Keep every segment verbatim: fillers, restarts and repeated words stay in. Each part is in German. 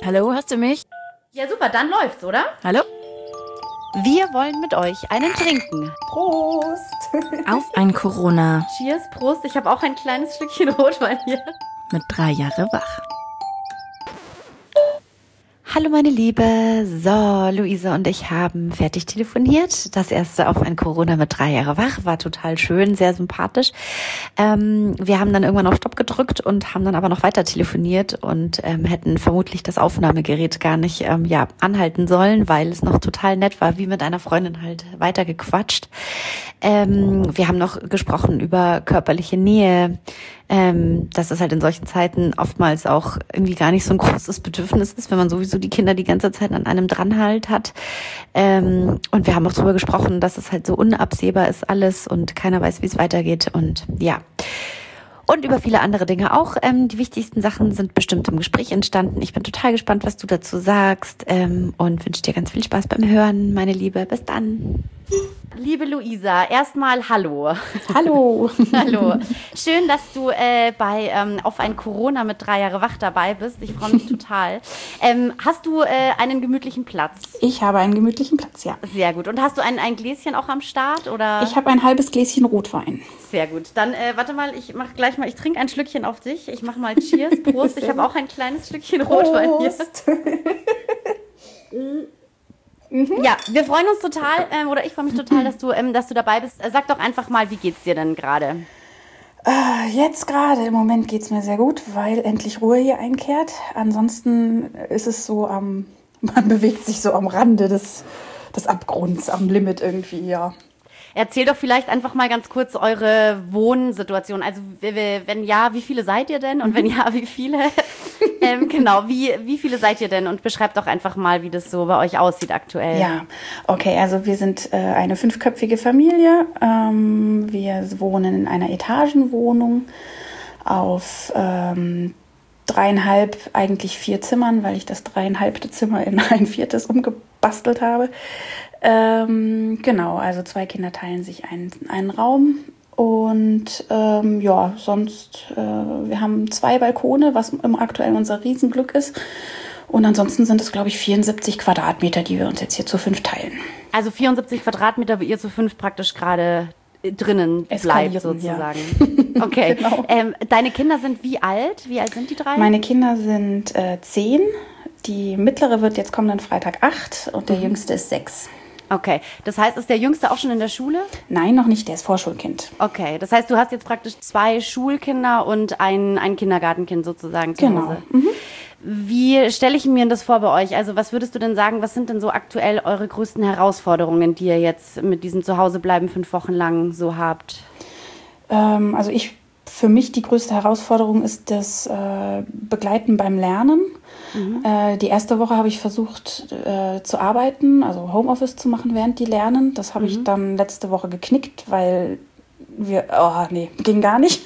Hallo, hörst du mich? Ja, super, dann läuft's, oder? Hallo? Wir wollen mit euch einen trinken. Prost! Auf ein Corona. Cheers, Prost. Ich habe auch ein kleines Stückchen Rotwein hier. Mit drei Jahre wach. Hallo meine Liebe, so Luisa und ich haben fertig telefoniert. Das erste auf ein Corona mit drei Jahre wach, war total schön, sehr sympathisch. Ähm, wir haben dann irgendwann auf Stopp gedrückt und haben dann aber noch weiter telefoniert und ähm, hätten vermutlich das Aufnahmegerät gar nicht ähm, ja anhalten sollen, weil es noch total nett war, wie mit einer Freundin halt weitergequatscht. Ähm, wir haben noch gesprochen über körperliche Nähe, ähm, dass es halt in solchen Zeiten oftmals auch irgendwie gar nicht so ein großes Bedürfnis ist, wenn man sowieso die Kinder die ganze Zeit an einem dran halt hat. Ähm, und wir haben auch darüber gesprochen, dass es halt so unabsehbar ist alles und keiner weiß, wie es weitergeht und ja. Und über viele andere Dinge auch. Ähm, die wichtigsten Sachen sind bestimmt im Gespräch entstanden. Ich bin total gespannt, was du dazu sagst ähm, und wünsche dir ganz viel Spaß beim Hören, meine Liebe. Bis dann. Liebe Luisa, erstmal hallo. Hallo. Hallo. Schön, dass du äh, bei ähm, Auf ein Corona mit drei Jahre wach dabei bist. Ich freue mich total. Ähm, hast du äh, einen gemütlichen Platz? Ich habe einen gemütlichen Platz, ja. Sehr gut. Und hast du ein, ein Gläschen auch am Start? Oder? Ich habe ein halbes Gläschen Rotwein. Sehr gut. Dann äh, warte mal, ich mache gleich mal, ich trinke ein Schlückchen auf dich. Ich mache mal Cheers, Prost. Ich habe auch ein kleines Stückchen Rotwein Prost. hier. Mhm. Ja, wir freuen uns total, ähm, oder ich freue mich total, dass du, ähm, dass du dabei bist. Äh, sag doch einfach mal, wie geht's dir denn gerade? Äh, jetzt gerade, im Moment geht es mir sehr gut, weil endlich Ruhe hier einkehrt. Ansonsten ist es so, am, man bewegt sich so am Rande des, des Abgrunds, am Limit irgendwie, ja. Erzähl doch vielleicht einfach mal ganz kurz eure Wohnsituation. Also wenn ja, wie viele seid ihr denn? Und wenn ja, wie viele? ähm, genau, wie, wie viele seid ihr denn? Und beschreibt doch einfach mal, wie das so bei euch aussieht aktuell. Ja, okay, also wir sind äh, eine fünfköpfige Familie. Ähm, wir wohnen in einer Etagenwohnung auf ähm, dreieinhalb, eigentlich vier Zimmern, weil ich das dreieinhalbte Zimmer in ein viertes umgebastelt habe. Ähm, genau, also zwei Kinder teilen sich einen, einen Raum und ähm, ja, sonst, äh, wir haben zwei Balkone, was im aktuell unser Riesenglück ist. Und ansonsten sind es, glaube ich, vierundsiebzig Quadratmeter, die wir uns jetzt hier zu fünf teilen. Also vierundsiebzig Quadratmeter, wo ihr zu fünf praktisch gerade drinnen bleibt sozusagen. Ja. Okay. Genau. Ähm, deine Kinder sind wie alt? Wie alt sind die drei? Meine Kinder sind äh, zehn. Die mittlere wird jetzt kommenden Freitag acht und der mhm. jüngste ist sechs. Okay, das heißt, ist der Jüngste auch schon in der Schule? Nein, noch nicht, der ist Vorschulkind. Okay, das heißt, du hast jetzt praktisch zwei Schulkinder und ein, ein Kindergartenkind sozusagen zu genau. Hause. Mhm. Wie stelle ich mir das vor bei euch? Also was würdest du denn sagen, was sind denn so aktuell eure größten Herausforderungen, die ihr jetzt mit diesem Zuhausebleiben fünf Wochen lang so habt? Ähm, also ich, für mich die größte Herausforderung ist das äh, Begleiten beim Lernen. Mhm. Äh, die erste Woche habe ich versucht äh, zu arbeiten, also Homeoffice zu machen, während die lernen. Das habe mhm. ich dann letzte Woche geknickt, weil wir, oh nee, ging gar nicht.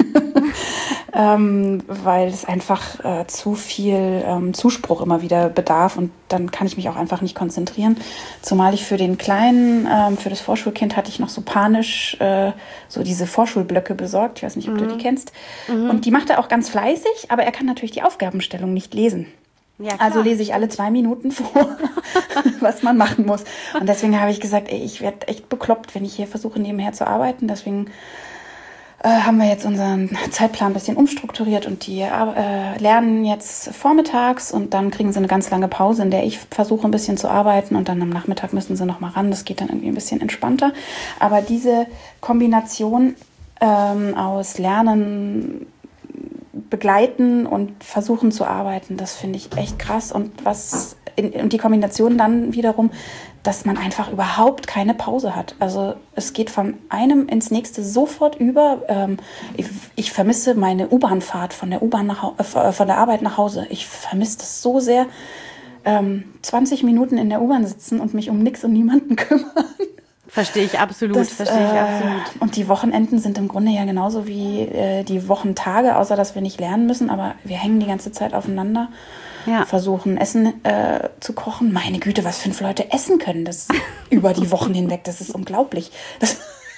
ähm, weil es einfach äh, zu viel ähm, Zuspruch immer wieder bedarf und dann kann ich mich auch einfach nicht konzentrieren. Zumal ich für den Kleinen, ähm, für das Vorschulkind hatte ich noch so panisch äh, so diese Vorschulblöcke besorgt. Ich weiß nicht, ob mhm. du die kennst. Mhm. Und die macht er auch ganz fleißig, aber er kann natürlich die Aufgabenstellung nicht lesen. Ja, also lese ich alle zwei Minuten vor, was man machen muss. Und deswegen habe ich gesagt, ey, ich werde echt bekloppt, wenn ich hier versuche, nebenher zu arbeiten. Deswegen äh, haben wir jetzt unseren Zeitplan ein bisschen umstrukturiert und die äh, lernen jetzt vormittags und dann kriegen sie eine ganz lange Pause, in der ich versuche, ein bisschen zu arbeiten und dann am Nachmittag müssen sie noch mal ran. Das geht dann irgendwie ein bisschen entspannter. Aber diese Kombination ähm, aus Lernen, begleiten und versuchen zu arbeiten, das finde ich echt krass. Und was in, und die Kombination dann wiederum, dass man einfach überhaupt keine Pause hat. Also es geht von einem ins nächste sofort über. Ähm, ich, ich vermisse meine U-Bahn-Fahrt von der U-Bahn nach äh, von der Arbeit nach Hause. Ich vermisse das so sehr. Ähm, zwanzig Minuten in der U-Bahn sitzen und mich um nichts und niemanden kümmern. Verstehe ich absolut, das, verstehe ich äh, absolut. Und die Wochenenden sind im Grunde ja genauso wie äh, die Wochentage, außer dass wir nicht lernen müssen, aber wir hängen die ganze Zeit aufeinander, ja. versuchen Essen äh, zu kochen. Meine Güte, was fünf Leute essen können, das über die Wochen hinweg, das ist unglaublich. Das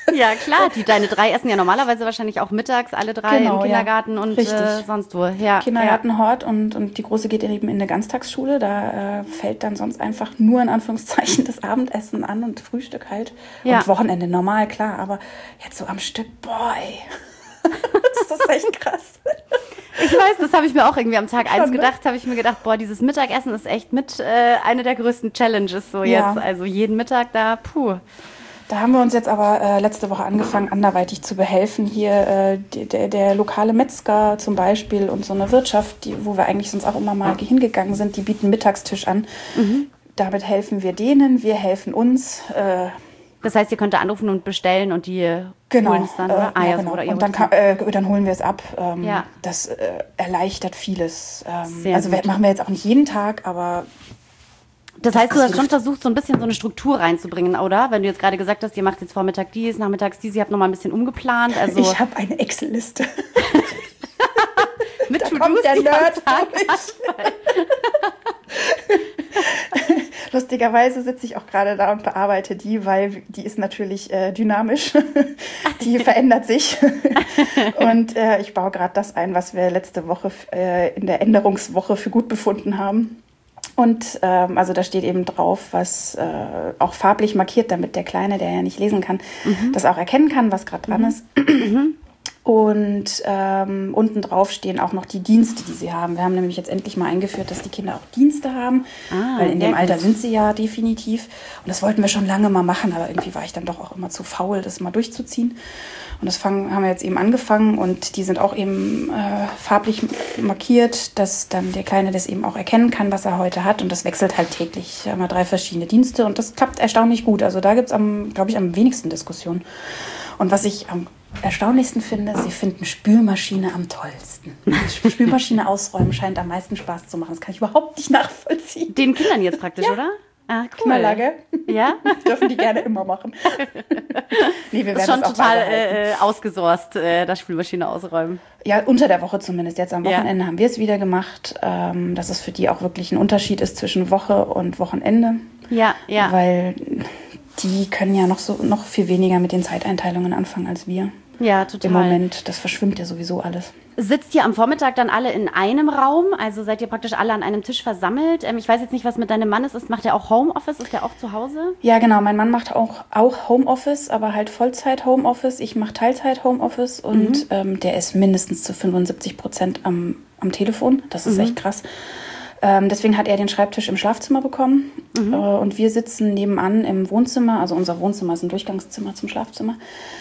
Ja, klar. Die, deine drei essen ja normalerweise wahrscheinlich auch mittags, alle drei Genau, im Kindergarten ja. und Richtig. äh, sonst wo. Ja, Kindergarten, Hort und, und die Große geht eben in eine Ganztagsschule. Da äh, fällt dann sonst einfach nur in Anführungszeichen das Abendessen an und Frühstück halt. Ja. Und Wochenende normal, klar. Aber jetzt so am Stück, boah, ey. Das ist echt krass. Ich weiß, das habe ich mir auch irgendwie am Tag eins Schon, ne? gedacht, habe ich mir gedacht, boah, dieses Mittagessen ist echt mit äh, eine der größten Challenges so Ja. jetzt. Also jeden Mittag da, puh. Da haben wir uns jetzt aber äh, letzte Woche angefangen, anderweitig zu behelfen. Hier äh, die, der, der lokale Metzger zum Beispiel und so eine Wirtschaft, die, wo wir eigentlich sonst auch immer mal hingegangen sind, die bieten Mittagstisch an. Mhm. Damit helfen wir denen, wir helfen uns. Äh, Das heißt, ihr könnt da anrufen und bestellen und die Genau, holen es dann, oder? äh, Ah, ja, ja, genau. oder ihr Und dann, holt kann, äh, dann holen wir es ab. Ähm, Ja. Das äh, erleichtert vieles. Ähm, Sehr also wir, gut. machen wir jetzt auch nicht jeden Tag, aber Das heißt, du das hast schon hilft. versucht, so ein bisschen so eine Struktur reinzubringen, oder? Wenn du jetzt gerade gesagt hast, ihr macht jetzt Vormittag dies, nachmittags dies, ihr habt nochmal ein bisschen umgeplant. Also ich habe eine Excel-Liste. mit Da To-Dos, kommt der die am Nerd Tag- durch. Lustigerweise sitze ich auch gerade da und bearbeite die, weil die ist natürlich äh, dynamisch. Die verändert sich. Und äh, ich baue gerade das ein, was wir letzte Woche äh, in der Änderungswoche für gut befunden haben. Und ähm, also da steht eben drauf, was äh, auch farblich markiert, damit der Kleine, der ja nicht lesen kann, das auch erkennen kann, was gerade dran ist. Und ähm, unten drauf stehen auch noch die Dienste, die sie haben. Wir haben nämlich jetzt endlich mal eingeführt, dass die Kinder auch Dienste haben, Ah, weil in sehr dem Alter gut. sind sie ja definitiv. Und das wollten wir schon lange mal machen, aber irgendwie war ich dann doch auch immer zu faul, das mal durchzuziehen. Und das fangen, haben wir jetzt eben angefangen und die sind auch eben äh, farblich markiert, dass dann der Kleine das eben auch erkennen kann, was er heute hat. Und das wechselt halt täglich. Wir haben ja drei verschiedene Dienste und das klappt erstaunlich gut. Also da gibt es, glaube ich, am wenigsten Diskussionen. Und was ich am erstaunlichsten finde, sie finden Spülmaschine am tollsten. Spülmaschine ausräumen scheint am meisten Spaß zu machen. Das kann ich überhaupt nicht nachvollziehen. Den Kindern jetzt praktisch, oder? Ah, cool. Knaller, gell? Ja? Das dürfen die gerne immer machen. Nee, wir Das ist werden schon das auch total beibehalten. äh, ausgesourced, äh, das Spülmaschine ausräumen. Ja, unter der Woche zumindest. Jetzt am Ja. Wochenende haben wir es wieder gemacht, ähm, dass es für die auch wirklich ein Unterschied ist zwischen Woche und Wochenende. Ja, ja. Weil die können ja noch so noch viel weniger mit den Zeiteinteilungen anfangen als wir. Ja, total. Im Moment, das verschwimmt ja sowieso alles. Sitzt ihr am Vormittag dann alle in einem Raum? Also seid ihr praktisch alle an einem Tisch versammelt? Ähm, ich weiß jetzt nicht, was mit deinem Mann ist. ist. Macht er auch Homeoffice? Ist er auch zu Hause? Ja, genau. Mein Mann macht auch, auch Homeoffice, aber halt Vollzeit-Homeoffice. Ich mache Teilzeit-Homeoffice und Mhm. ähm, der ist mindestens zu fünfundsiebzig Prozent am, am Telefon. Das ist Mhm. echt krass. Ähm, deswegen hat er den Schreibtisch im Schlafzimmer bekommen Mhm. äh, und wir sitzen nebenan im Wohnzimmer. Also unser Wohnzimmer ist ein Durchgangszimmer zum Schlafzimmer.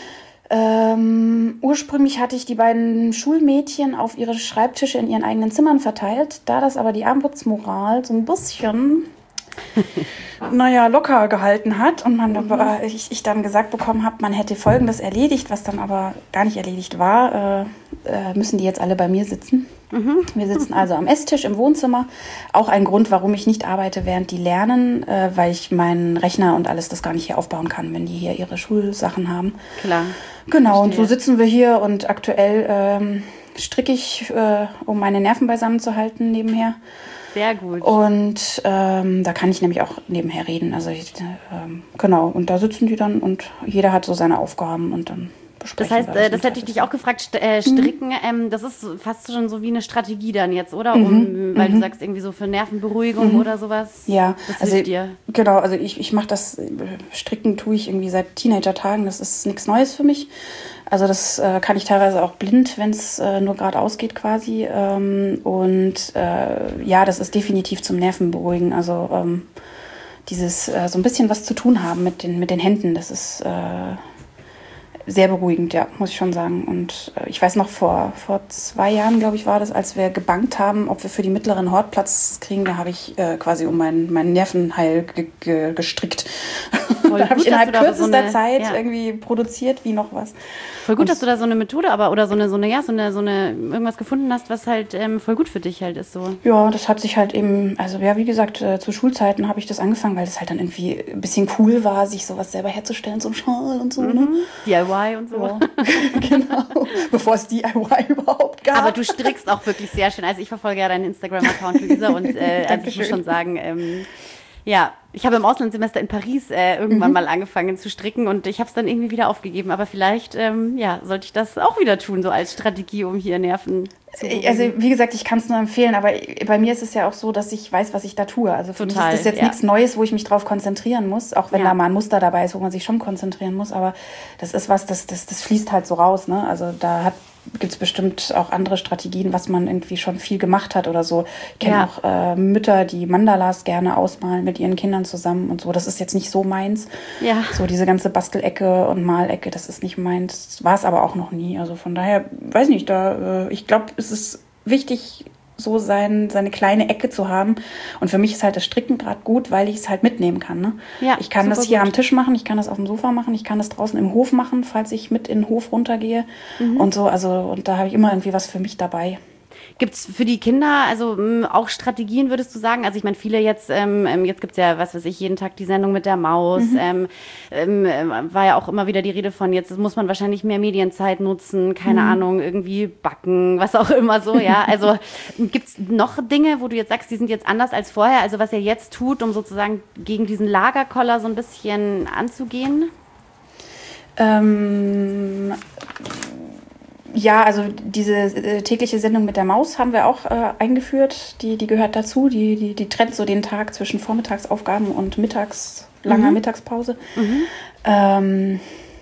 Ähm, ursprünglich hatte ich die beiden Schulmädchen auf ihre Schreibtische in ihren eigenen Zimmern verteilt. Da das aber die Armutsmoral so ein bisschen, naja, locker gehalten hat und man, Mhm. äh, ich, ich dann gesagt bekommen habe, man hätte Folgendes erledigt, was dann aber gar nicht erledigt war, äh, äh, müssen die jetzt alle bei mir sitzen. Mhm. Wir sitzen also am Esstisch im Wohnzimmer. Auch ein Grund, warum ich nicht arbeite, während die lernen, äh, weil ich meinen Rechner und alles das gar nicht hier aufbauen kann, wenn die hier ihre Schulsachen haben. Klar. Genau, und so Verstehe. sitzen wir hier und aktuell ähm, stricke ich, äh, um meine Nerven beisammen zu halten nebenher. Sehr gut. Und ähm, da kann ich nämlich auch nebenher reden. Also ich, ähm, genau, und da sitzen die dann und jeder hat so seine Aufgaben und dann Das besprechen heißt, wir äh, im das hätte ich dich auch gefragt, st äh, Mhm. stricken, ähm, das ist fast schon so wie eine Strategie dann jetzt, oder? Um, weil du sagst irgendwie so für Nervenberuhigung oder sowas. Mhm. Ja, Das also hilft dir. genau, also ich, ich mache das, äh, Stricken tue ich irgendwie seit Teenager-Tagen, das ist nichts Neues für mich. Also das äh, kann ich teilweise auch blind, wenn es äh, nur geradeaus geht quasi. Ähm, und äh, ja, das ist definitiv zum Nervenberuhigen. Also ähm, dieses äh, so ein bisschen was zu tun haben mit den, mit den Händen, das ist äh, sehr beruhigend, ja, muss ich schon sagen. Und äh, ich weiß noch, vor, vor zwei Jahren, glaube ich, war das, als wir gebankt haben, ob wir für die mittleren Hort Platz kriegen, da habe ich äh, quasi um meinen mein Nervenheil ge ge gestrickt. Voll da habe gut, ich innerhalb dass du da so kürzester eine- Zeit ja. irgendwie produziert wie noch was. Voll gut, dass du da so eine Methode, aber oder so eine, so eine, ja, so eine, so eine, irgendwas gefunden hast, was halt ähm, voll gut für dich halt ist so. Ja, das hat sich halt eben, also ja, wie gesagt, äh, zu Schulzeiten habe ich das angefangen, weil das halt dann irgendwie ein bisschen cool war, sich sowas selber herzustellen, so ein Schal und so, ne? D I Y und so. Ja, genau. Bevor es D I Y überhaupt gab. Aber du strickst auch wirklich sehr schön. Also ich verfolge ja deinen Instagram-Account, Luisa, und äh, also ich muss Dankeschön. schon sagen, ähm, Ja, ich habe im Auslandssemester in Paris äh, irgendwann Mhm. mal angefangen zu stricken und ich habe es dann irgendwie wieder aufgegeben. Aber vielleicht ähm, ja, sollte ich das auch wieder tun, so als Strategie, um hier Nerven zu beruhigen. Also wie gesagt, ich kann es nur empfehlen, aber bei mir ist es ja auch so, dass ich weiß, was ich da tue. Also für Total, mich ist das jetzt ja. nichts Neues, wo ich mich drauf konzentrieren muss, auch wenn Ja. da mal ein Muster dabei ist, wo man sich schon konzentrieren muss. Aber das ist was, das, das, das fließt halt so raus. Ne? Also da hat gibt es bestimmt auch andere Strategien, was man irgendwie schon viel gemacht hat oder so. Ich kenne Ja. auch äh, Mütter, die Mandalas gerne ausmalen mit ihren Kindern zusammen und so. Das ist jetzt nicht so meins. Ja. So diese ganze Bastelecke und Malecke, das ist nicht meins. War es aber auch noch nie. Also von daher, weiß nicht, da äh, ich glaube, es ist wichtig, so sein, seine kleine Ecke zu haben. Und für mich ist halt das Stricken gerade gut, weil ich es halt mitnehmen kann. Ne? Ja, ich kann super das hier gut. am Tisch machen, ich kann das auf dem Sofa machen, ich kann das draußen im Hof machen, falls ich mit in den Hof runtergehe und so. Also und da habe ich immer irgendwie was für mich dabei. Gibt's für die Kinder also mh, auch Strategien, würdest du sagen? Also ich meine, viele jetzt, ähm, ähm, jetzt gibt's ja, was weiß ich, jeden Tag die Sendung mit der Maus. Ähm, ähm, ähm, war ja auch immer wieder die Rede von, jetzt muss man wahrscheinlich mehr Medienzeit nutzen, keine Ahnung, irgendwie backen, was auch immer so, ja. Also gibt's noch Dinge, wo du jetzt sagst, die sind jetzt anders als vorher? Also was ihr jetzt tut, um sozusagen gegen diesen Lagerkoller so ein bisschen anzugehen? Ähm, ja, also diese äh, tägliche Sendung mit der Maus haben wir auch äh, eingeführt. Die, die gehört dazu. Die, die, die trennt so den Tag zwischen Vormittagsaufgaben und mittags, langer Mittagspause. Ähm,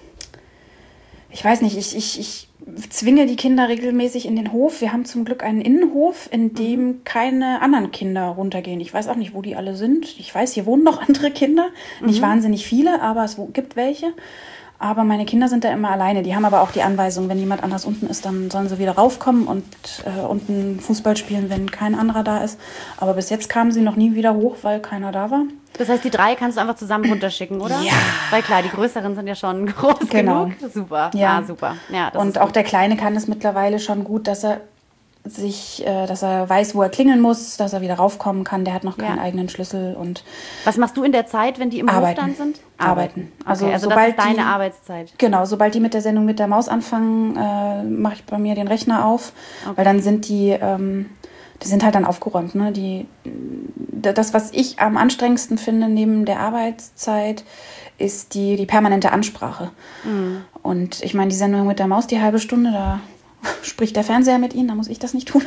ich weiß nicht, ich, ich, ich zwinge die Kinder regelmäßig in den Hof. Wir haben zum Glück einen Innenhof, in dem keine anderen Kinder runtergehen. Ich weiß auch nicht, wo die alle sind. Ich weiß, hier wohnen noch andere Kinder. Nicht wahnsinnig viele, aber es wo- gibt welche. Aber meine Kinder sind da immer alleine. Die haben aber auch die Anweisung, wenn jemand anders unten ist, dann sollen sie wieder raufkommen und äh, unten Fußball spielen, wenn kein anderer da ist. Aber bis jetzt kamen sie noch nie wieder hoch, weil keiner da war. Das heißt, die drei kannst du einfach zusammen runterschicken, oder? Ja. Weil klar, die größeren sind ja schon groß Genau. genug. Super. Ja. Ah, super. Ja, das Und ist auch gut. der Kleine kann es mittlerweile schon gut, dass er sich, äh, dass er weiß, wo er klingeln muss, dass er wieder raufkommen kann. Der hat noch keinen Ja. eigenen Schlüssel und Was machst du in der Zeit, wenn die im Arbeiten. Hof dann sind? Arbeiten. Also, Also okay, also sobald das ist deine die- Arbeitszeit. Genau, sobald die mit der Sendung mit der Maus anfangen, äh, mache ich bei mir den Rechner auf, weil dann sind die, ähm, die sind halt dann aufgeräumt. Ne? Die, d- das, was ich am anstrengendsten finde neben der Arbeitszeit, ist die, die permanente Ansprache. Und ich meine, die Sendung mit der Maus, die halbe Stunde, da spricht der Fernseher mit ihnen, da muss ich das nicht tun.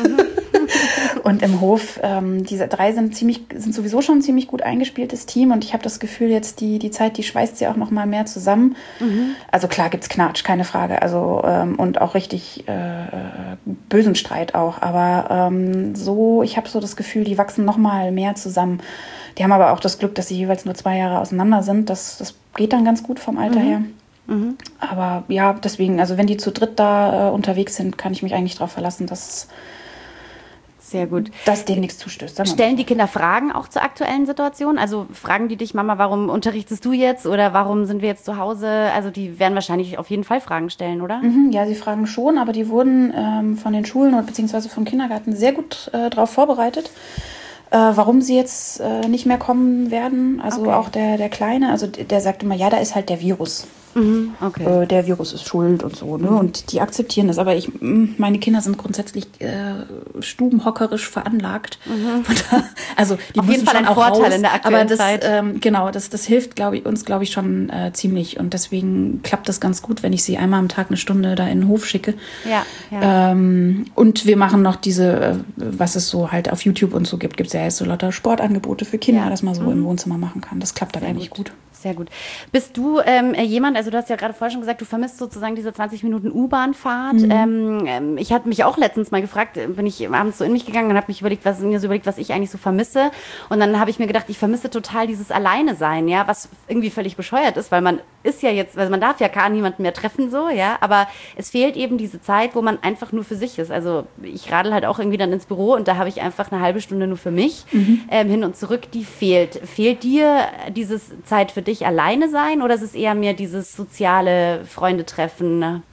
Und im Hof, ähm, diese drei sind ziemlich, sind sowieso schon ein ziemlich gut eingespieltes Team und ich habe das Gefühl, jetzt die, die Zeit, die schweißt sie auch noch mal mehr zusammen. Also klar gibt's Knatsch, keine Frage. Also ähm, und auch richtig äh, bösen Streit auch. Aber ähm, so, ich habe so das Gefühl, die wachsen noch mal mehr zusammen. Die haben aber auch das Glück, dass sie jeweils nur zwei Jahre auseinander sind. Das, das geht dann ganz gut vom Alter her. Aber ja, deswegen, also wenn die zu dritt da äh, unterwegs sind, kann ich mich eigentlich darauf verlassen, dass, Sehr gut. dass denen nichts zustößt. sagen wir mal. Stellen die Kinder Fragen auch zur aktuellen Situation? Also fragen die dich, Mama, warum unterrichtest du jetzt oder warum sind wir jetzt zu Hause? Also die werden wahrscheinlich auf jeden Fall Fragen stellen, oder? Mhm, ja, sie fragen schon, aber die wurden ähm, von den Schulen oder beziehungsweise vom Kindergarten sehr gut äh, darauf vorbereitet, äh, warum sie jetzt äh, nicht mehr kommen werden. Also Okay. auch der, der Kleine, also d- der sagt immer, ja, da ist halt der Virus. Okay. Äh, der Virus ist schuld und so, ne? Und die akzeptieren das. Aber ich, mh, meine Kinder sind grundsätzlich äh, stubenhockerisch veranlagt. Von da, also die Auf jeden müssen Fall schon ein auch Vorteil raus, in der aktuellen aber das, Zeit. Ähm, genau, das, das hilft, glaube ich, uns, glaube ich, schon äh, ziemlich. Und deswegen klappt das ganz gut, wenn ich sie einmal am Tag eine Stunde da in den Hof schicke. Ja, ja. Ähm, und wir machen noch diese, äh, was es so halt auf YouTube und so gibt, gibt es ja jetzt so lauter Sportangebote für Kinder, Ja. dass man so im Wohnzimmer machen kann. Das klappt dann eigentlich gut. Sehr gut. Bist du ähm, jemand, also du hast ja gerade vorher schon gesagt, du vermisst sozusagen diese zwanzig Minuten U-Bahn-Fahrt. Ähm, ähm, ich hatte mich auch letztens mal gefragt, äh, bin ich abends so in mich gegangen und habe mich überlegt, was mir so überlegt, was ich eigentlich so vermisse. Und dann habe ich mir gedacht, ich vermisse total dieses Alleine-Sein, ja, was irgendwie völlig bescheuert ist, weil man ist ja jetzt, also man darf ja gar niemanden mehr treffen, so, ja, aber es fehlt eben diese Zeit, wo man einfach nur für sich ist. Also ich radel halt auch irgendwie dann ins Büro und da habe ich einfach eine halbe Stunde nur für mich ähm, hin und zurück, die fehlt. Fehlt dir dieses Zeit für dich alleine sein oder ist es eher mehr dieses soziale Freunde treffen? Ne?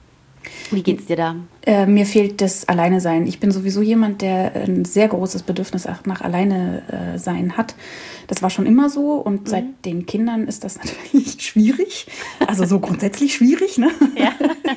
Wie geht's dir da? Äh, mir fehlt das Alleine-Sein. Ich bin sowieso jemand, der ein sehr großes Bedürfnis nach Alleine-Sein hat. Das war schon immer so und mhm. seit den Kindern ist das natürlich schwierig. Also so grundsätzlich schwierig, ne? Ja.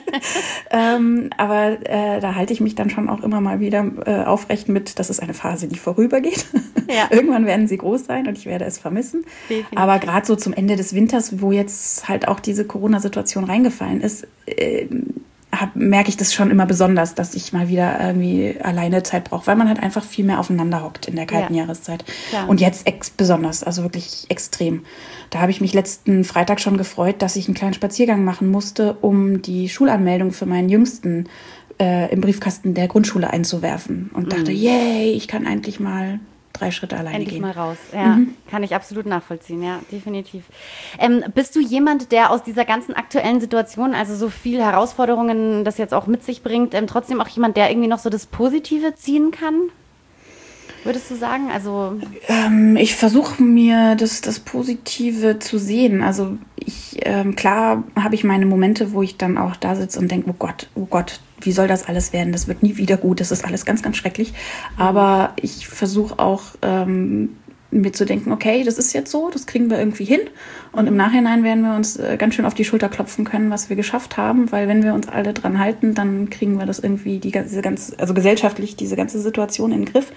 ähm, aber äh, da halte ich mich dann schon auch immer mal wieder äh, aufrecht mit, das ist eine Phase, die vorübergeht. Ja. Irgendwann werden sie groß sein und ich werde es vermissen. Definitiv. Aber gerade so zum Ende des Winters, wo jetzt halt auch diese Corona-Situation reingefallen ist, äh, hab, merke ich das schon immer besonders, dass ich mal wieder irgendwie alleine Zeit brauche, weil man halt einfach viel mehr aufeinander hockt in der kalten ja. Jahreszeit. Klar. Und jetzt ex- besonders, also wirklich extrem. Da habe ich mich letzten Freitag schon gefreut, dass ich einen kleinen Spaziergang machen musste, um die Schulanmeldung für meinen Jüngsten äh, im Briefkasten der Grundschule einzuwerfen. Und dachte, mhm. yay, ich kann endlich mal drei Schritte alleine Endlich gehen. mal raus, ja. Mhm. Kann ich absolut nachvollziehen, ja, definitiv. Ähm, bist du jemand, der aus dieser ganzen aktuellen Situation, also so viel Herausforderungen das jetzt auch mit sich bringt, ähm, trotzdem auch jemand, der irgendwie noch so das Positive ziehen kann? Würdest du sagen? Also ähm, ich versuche mir das, das Positive zu sehen. Also ich, ähm, klar habe ich meine Momente, wo ich dann auch da sitze und denke, oh Gott, oh Gott, wie soll das alles werden? Das wird nie wieder gut, das ist alles ganz, ganz schrecklich. Aber ich versuche auch ähm, mir zu denken, okay, das ist jetzt so, das kriegen wir irgendwie hin. Und im Nachhinein werden wir uns äh, ganz schön auf die Schulter klopfen können, was wir geschafft haben. Weil wenn wir uns alle dran halten, dann kriegen wir das irgendwie, die ganze, ganze, also gesellschaftlich, diese ganze Situation in den Griff.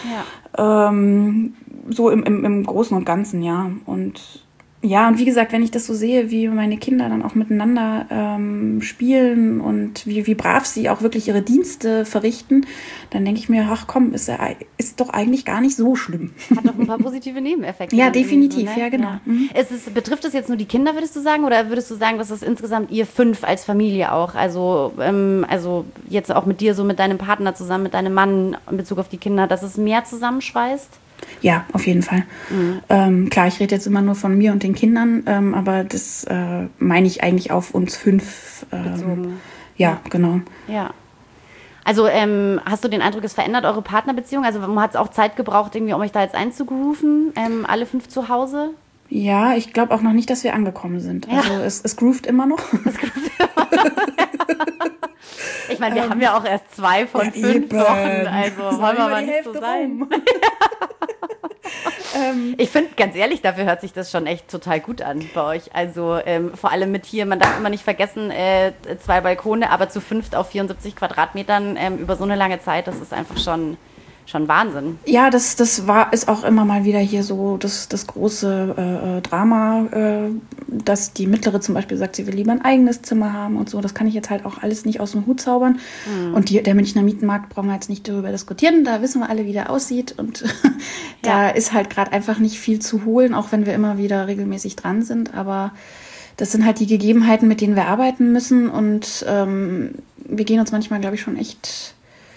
Ja. Ähm, so im, im, im Großen und Ganzen, ja. Und ja, und wie gesagt, wenn ich das so sehe, wie meine Kinder dann auch miteinander ähm, spielen und wie, wie brav sie auch wirklich ihre Dienste verrichten, dann denke ich mir, ach komm, ist, ist doch eigentlich gar nicht so schlimm. Hat doch ein paar positive Nebeneffekte. Ja, definitiv, so, ne? ja, genau. Ja. Mhm. Ist es, betrifft es jetzt nur die Kinder, würdest du sagen, oder würdest du sagen, dass es insgesamt ihr fünf als Familie auch, also, ähm, also jetzt auch mit dir, so mit deinem Partner zusammen, mit deinem Mann in Bezug auf die Kinder, dass es mehr zusammenschweißt? Ja, auf jeden Fall. Mhm. Ähm, klar, ich rede jetzt immer nur von mir und den Kindern, ähm, aber das äh, meine ich eigentlich auf uns fünf. Ähm, Bezogen. Ja, ja, genau. Ja. Also ähm, hast du den Eindruck, es verändert eure Partnerbeziehung? Also hat es auch Zeit gebraucht, irgendwie, um euch da jetzt einzugrooven, ähm, alle fünf zu Hause? Ja, ich glaube auch noch nicht, dass wir angekommen sind. Ja. Also es, es groovt immer noch. Es groovt immer noch. Ich meine, wir ähm, haben ja auch erst zwei von ja, fünf eben. Wochen, also wollen wir mal nicht so sein. ähm, ich finde, ganz ehrlich, dafür hört sich das schon echt total gut an bei euch. Also ähm, vor allem mit hier, man darf immer nicht vergessen, äh, zwei Balkone, aber zu fünft auf vierundsiebzig Quadratmetern ähm, über so eine lange Zeit, das ist einfach schon... Schon Wahnsinn. Ja, das, das war, ist auch immer mal wieder hier so das, das große äh, Drama, äh, dass die Mittlere zum Beispiel sagt, sie will lieber ein eigenes Zimmer haben und so. Das kann ich jetzt halt auch alles nicht aus dem Hut zaubern. Mhm. Und die, der Münchner Mietenmarkt brauchen wir jetzt nicht darüber diskutieren. Da wissen wir alle, wie der aussieht. Und da ja. ist halt gerade einfach nicht viel zu holen, auch wenn wir immer wieder regelmäßig dran sind. Aber das sind halt die Gegebenheiten, mit denen wir arbeiten müssen. Und ähm, wir gehen uns manchmal, glaube ich, schon echt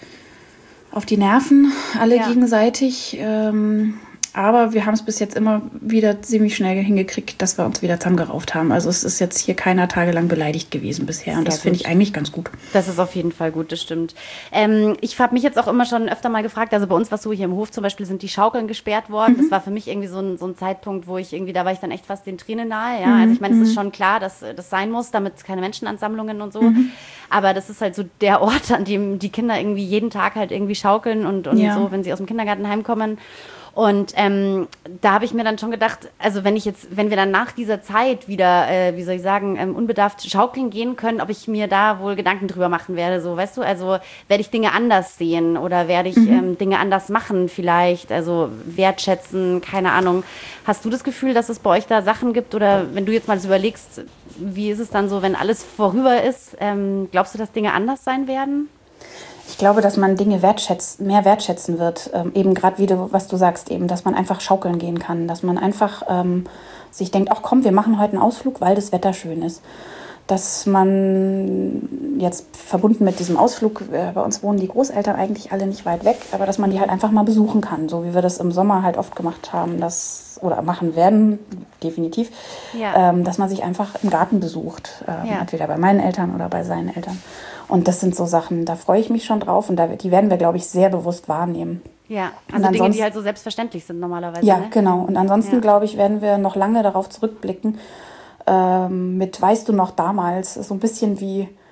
auf die Nerven, alle ja. gegenseitig. Ähm, aber wir haben es bis jetzt immer wieder ziemlich schnell hingekriegt, dass wir uns wieder zusammengerauft haben. Also es ist jetzt hier keiner tagelang beleidigt gewesen bisher. Und Sehr das finde ich eigentlich ganz gut. Das ist auf jeden Fall gut, das stimmt. Ähm, ich habe mich jetzt auch immer schon öfter mal gefragt, also bei uns war es so, hier im Hof zum Beispiel sind die Schaukeln gesperrt worden. Mhm. Das war für mich irgendwie so ein, so ein Zeitpunkt, wo ich irgendwie, da war ich dann echt fast den Tränen nahe. Ja? Mhm. Also ich meine, es ist schon klar, dass das sein muss, damit keine Menschenansammlungen und so. Mhm. Aber das ist halt so der Ort, an dem die Kinder irgendwie jeden Tag halt irgendwie schaukeln und, und ja. so, wenn sie aus dem Kindergarten heimkommen. Und ähm, da habe ich mir dann schon gedacht, also wenn ich jetzt, wenn wir dann nach dieser Zeit wieder, äh, wie soll ich sagen, ähm, unbedarft schaukeln gehen können, ob ich mir da wohl Gedanken drüber machen werde, so, weißt du, also werde ich Dinge anders sehen oder werde ich mhm. ähm, Dinge anders machen vielleicht, also wertschätzen, keine Ahnung. Hast du das Gefühl, dass es bei euch da Sachen gibt oder wenn du jetzt mal so überlegst, wie ist es dann so, wenn alles vorüber ist, ähm, glaubst du, dass Dinge anders sein werden? Ich glaube, dass man Dinge wertschätzt, mehr wertschätzen wird. Ähm, eben gerade wie du, was du sagst, eben, dass man einfach schaukeln gehen kann. Dass man einfach ähm, sich denkt, ach komm, wir machen heute einen Ausflug, weil das Wetter schön ist. Dass man jetzt verbunden mit diesem Ausflug, äh, bei uns wohnen die Großeltern eigentlich alle nicht weit weg, aber dass man die halt einfach mal besuchen kann. So wie wir das im Sommer halt oft gemacht haben, dass, oder machen werden, definitiv. Ja. Ähm, dass man sich einfach im Garten besucht. Ähm, ja. Entweder bei meinen Eltern oder bei seinen Eltern. Und das sind so Sachen, da freue ich mich schon drauf und da, die werden wir, glaube ich, sehr bewusst wahrnehmen. Ja, also Dinge, die halt so selbstverständlich sind normalerweise. Ja, ne? genau. Und ansonsten, ja. glaube ich, werden wir noch lange darauf zurückblicken, ähm, mit, weißt du noch damals, so ein bisschen wie,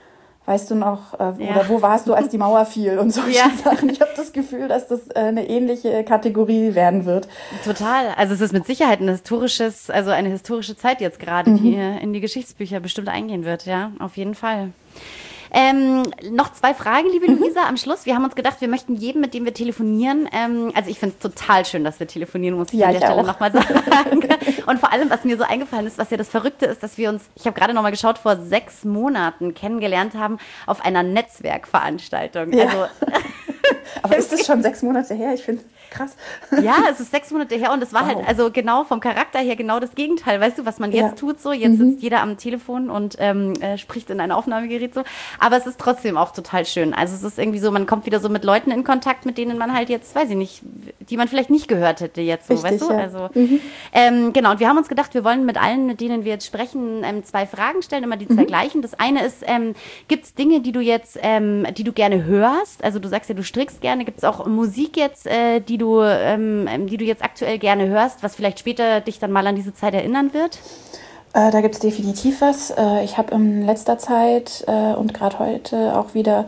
weißt du noch, äh, Ja. oder wo warst du, als die Mauer fiel und solche Ja. Sachen. Ich habe das Gefühl, dass das äh, eine ähnliche Kategorie werden wird. Total. Also es ist mit Sicherheit ein historisches, also eine historische Zeit jetzt gerade, die Mhm. in die Geschichtsbücher bestimmt eingehen wird, ja, auf jeden Fall. Ähm, noch zwei Fragen, liebe Mhm. Luisa, am Schluss. Wir haben uns gedacht, wir möchten jedem, mit dem wir telefonieren, ähm, also ich finde es total schön, dass wir telefonieren, muss ich Ja, an der ich Stelle auch. nochmal sagen. Und vor allem, was mir so eingefallen ist, was ja das Verrückte ist, dass wir uns, ich habe gerade nochmal geschaut, vor sechs Monaten kennengelernt haben auf einer Netzwerkveranstaltung. Ja. Also Aber ist das schon sechs Monate her? Ich finde krass. ja, es ist sechs Monate her und es war Wow. halt, also genau vom Charakter her genau das Gegenteil. Weißt du, was man jetzt Ja. tut so? Jetzt sitzt jeder am Telefon und ähm, äh, spricht in ein Aufnahmegerät so. Aber es ist trotzdem auch total schön. Also es ist irgendwie so, man kommt wieder so mit Leuten in Kontakt, mit denen man halt jetzt, weiß ich nicht, die man vielleicht nicht gehört hätte jetzt so, Richtig, weißt du? ja. Also ähm, genau, und wir haben uns gedacht, wir wollen mit allen, mit denen wir jetzt sprechen, ähm, zwei Fragen stellen, immer die zwei gleichen. Das eine ist, ähm, gibt es Dinge, die du jetzt, ähm, die du gerne hörst? Also du sagst ja, du strickst gerne. Gibt es auch Musik jetzt, äh, die du ähm, ähm, die du jetzt aktuell gerne hörst, was vielleicht später dich dann mal an diese Zeit erinnern wird? Äh, da gibt es definitiv was. Äh, ich habe in letzter Zeit äh, und gerade heute auch wieder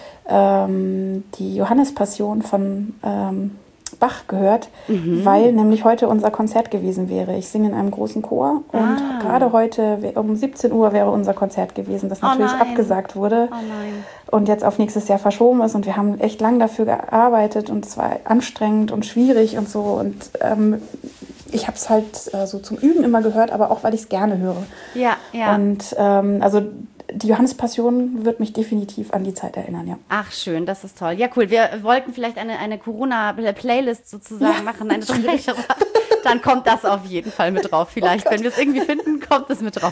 ähm, die Johannespassion von ähm, Bach gehört, weil nämlich heute unser Konzert gewesen wäre. Ich singe in einem großen Chor und Ah. gerade heute we- um siebzehn Uhr wäre unser Konzert gewesen, das Oh natürlich nein. abgesagt wurde Oh nein. und jetzt auf nächstes Jahr verschoben ist und wir haben echt lang dafür gearbeitet und es war anstrengend und schwierig und so und ähm, ich habe es halt äh, so zum Üben immer gehört, aber auch, weil ich es gerne höre. Ja, ja. Und ähm, also die Johannespassion wird mich definitiv an die Zeit erinnern, ja. Ach, schön, das ist toll. Ja, cool. Wir wollten vielleicht eine, eine Corona-Playlist sozusagen Ja, machen, eine drei. Dann kommt das auf jeden Fall mit drauf. Vielleicht, Oh Gott. wenn wir es irgendwie finden, kommt es mit drauf.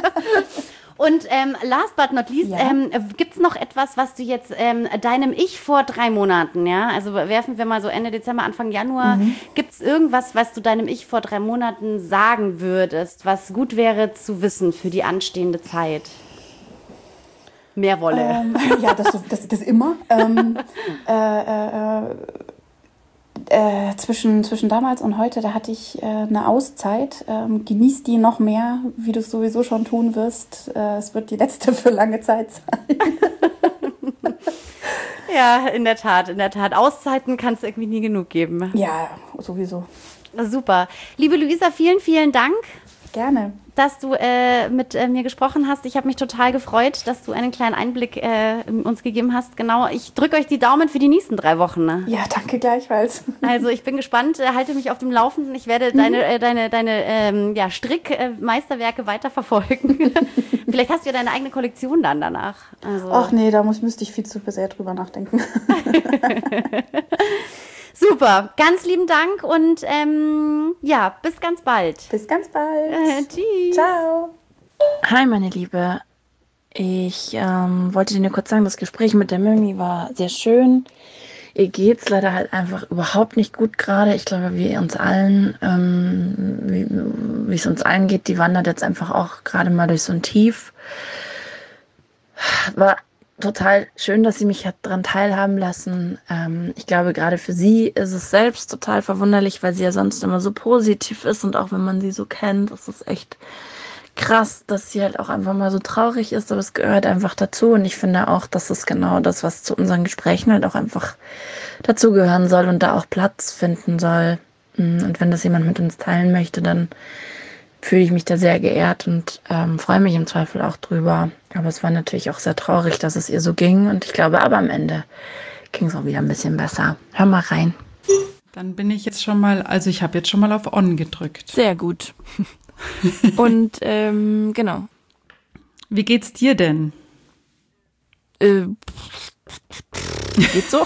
Und ähm, last but not least, Ja. ähm, gibt es noch etwas, was du jetzt ähm, deinem Ich vor drei Monaten, ja, also werfen wir mal so Ende Dezember, Anfang Januar, Mhm. gibt es irgendwas, was du deinem Ich vor drei Monaten sagen würdest, was gut wäre zu wissen für die anstehende Zeit? Mehr Wolle. Ähm, ja, das, so- das, das immer. Ähm, äh, äh, äh, zwischen, zwischen damals und heute, da hatte ich äh, eine Auszeit. Ähm, genieß die noch mehr, wie du es sowieso schon tun wirst. Äh, es wird die letzte für lange Zeit sein. Ja, in der Tat, in der Tat. Auszeiten kann es irgendwie nie genug geben. Ja, sowieso. Super. Liebe Luisa, vielen, vielen Dank, Gerne. dass du äh, mit äh, mir gesprochen hast. Ich habe mich total gefreut, dass du einen kleinen Einblick äh, uns gegeben hast. Genau, ich drücke euch die Daumen für die nächsten drei Wochen. Ne? Ja, danke gleichfalls. Also ich bin gespannt, äh, halte mich auf dem Laufenden. Ich werde deine, äh, deine, deine ähm, ja, Strick-Meisterwerke weiterverfolgen. Vielleicht hast du ja deine eigene Kollektion dann danach. Also, Ach nee, da muss, müsste ich viel zu sehr drüber nachdenken. super, ganz lieben Dank und ähm, ja, bis ganz bald. Bis ganz bald. Äh, tschüss. Ciao. Hi, meine Liebe. Ich ähm, wollte dir nur kurz sagen, das Gespräch mit der Mimi war sehr schön. Ihr geht's leider halt einfach überhaupt nicht gut gerade. Ich glaube, wie uns allen, ähm, wie, wie es uns allen geht, die wandert jetzt einfach auch gerade mal durch so ein Tief. War total schön, dass sie mich hat daran teilhaben lassen. Ähm, ich glaube, gerade für sie ist es selbst total verwunderlich, weil sie ja sonst immer so positiv ist und auch wenn man sie so kennt, ist es echt krass, dass sie halt auch einfach mal so traurig ist, aber es gehört einfach dazu und ich finde auch, das ist genau das, was zu unseren Gesprächen halt auch einfach dazugehören soll und da auch Platz finden soll. Und wenn das jemand mit uns teilen möchte, dann fühle ich mich da sehr geehrt und ähm, freue mich im Zweifel auch drüber. Aber es war natürlich auch sehr traurig, dass es ihr so ging und ich glaube, aber am Ende ging es auch wieder ein bisschen besser. Hör mal rein. Dann bin ich jetzt schon mal, also ich habe jetzt schon mal auf On gedrückt. Sehr gut. Und ähm, genau. Wie geht's dir denn? Äh, geht so?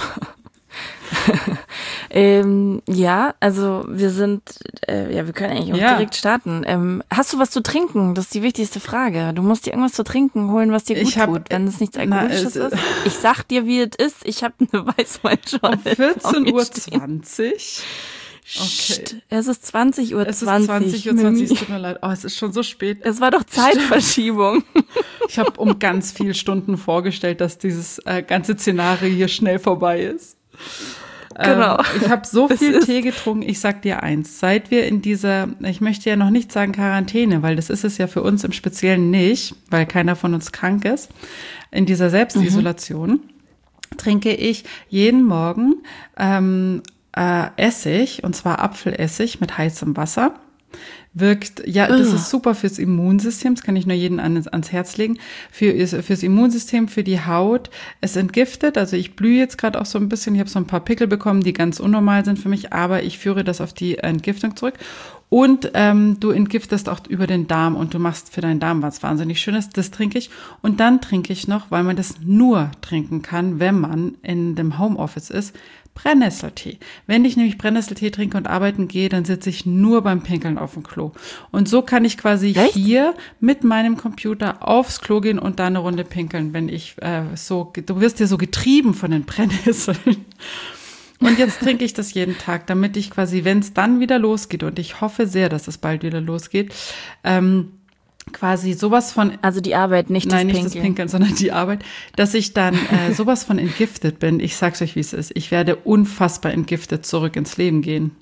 ähm, ja, also wir sind, äh, ja, wir können eigentlich auch Ja. direkt starten. Ähm, hast du was zu trinken? Das ist die wichtigste Frage. Du musst dir irgendwas zu trinken holen, was dir gut Ich hab- tut, wenn es nichts na, Alkoholisches es- ist. Ich sag dir, wie es ist. Ich habe eine Weißweinschorle. Um vierzehn Uhr stehen. zwanzig. Okay. Psst, es ist zwanzig Uhr Es ist zwanzig. zwanzig Uhr zwanzig, es Mimi. tut mir leid. Oh, es ist schon so spät. Es war doch Zeitverschiebung. Ich habe um ganz viele Stunden vorgestellt, dass dieses äh, ganze Szenario hier schnell vorbei ist. Genau. Ähm, ich habe so Das viel ist- Tee getrunken. Ich sag dir eins, seit wir in dieser, ich möchte ja noch nicht sagen Quarantäne, weil das ist es ja für uns im Speziellen nicht, weil keiner von uns krank ist, in dieser Selbstisolation, mhm. trinke ich jeden Morgen ähm, äh, Essig, und zwar Apfelessig mit heißem Wasser. Wirkt, ja, das ist super fürs Immunsystem, das kann ich nur jedem ans, ans Herz legen, für, fürs Immunsystem, für die Haut. Es entgiftet, also ich blühe jetzt gerade auch so ein bisschen, ich habe so ein paar Pickel bekommen, die ganz unnormal sind für mich, aber ich führe das auf die Entgiftung zurück. Und ähm, du entgiftest auch über den Darm und du machst für deinen Darm was wahnsinnig Schönes, das trinke ich. Und dann trinke ich noch, weil man das nur trinken kann, wenn man in dem Homeoffice ist, Brennnesseltee. Wenn ich nämlich Brennnesseltee trinke und arbeiten gehe, dann sitze ich nur beim Pinkeln auf dem Klo. Und so kann ich quasi Echt? hier mit meinem Computer aufs Klo gehen und da eine Runde pinkeln, wenn ich äh, so, du wirst ja so getrieben von den Brennnesseln. Und jetzt trinke ich das jeden Tag, damit ich quasi, wenn es dann wieder losgeht, und ich hoffe sehr, dass es bald wieder losgeht, ähm, quasi sowas von, Also die Arbeit, nicht nein, das nicht Pinkeln. das Pinkeln, sondern die Arbeit, dass ich dann äh, sowas von entgiftet bin. Ich sag's euch, wie es ist. Ich werde unfassbar entgiftet zurück ins Leben gehen.